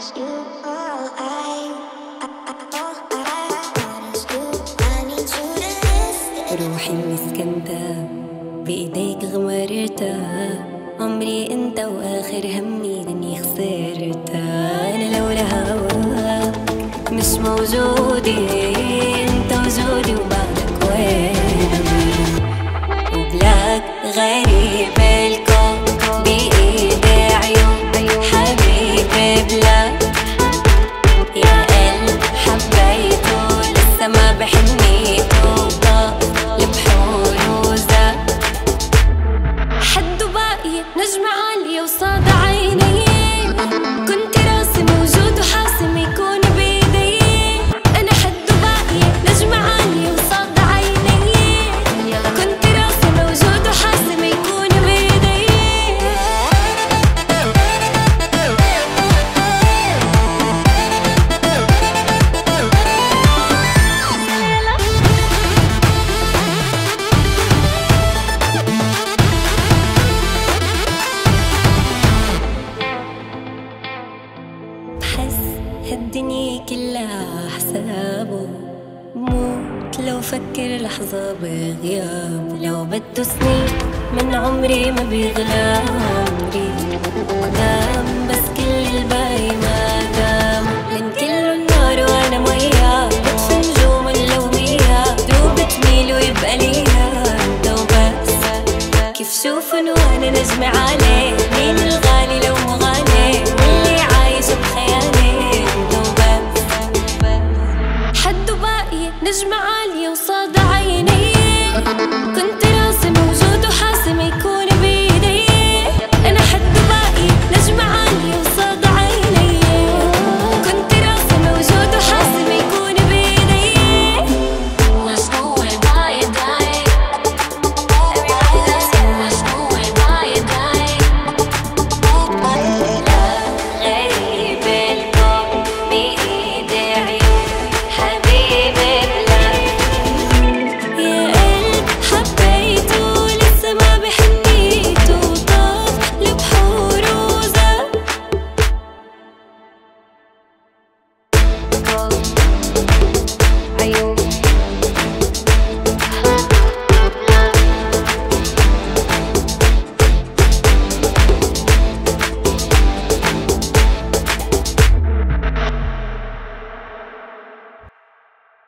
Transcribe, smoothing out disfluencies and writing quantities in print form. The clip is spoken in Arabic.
روحي مسكنتها بإيديك غمرتها، عمري انت واخر همي اني خسرتها. انا لولا هواك مش موجودة، انت وجودي وبعدك وين، وبلاك غريب الكون بإيدي عيون حبيبي بلاك. يا قلب حبيته لسه ما بحنيته، البحور وزاد حد باقي نجمة عالية وصاد عيني، كنت راسي موجود وحاسم يكون بيدي. أنا حد باقي نجمة عالية وصاد عيني، كنت راسي موجود وحاسم يكون بيدي. الدنيا كلها حسابه، موت لو فكر لحظة بغيابه. لو بده سنين من عمري ما بيغلى عمري، دام بس كل الباقي ما دام. لأن كله النار وأنا وياه، بطفي نجوم اللومية، دوب تميل ويبقى ليها انت وبس. كيف شوفن وأنا نجمة عليه، مين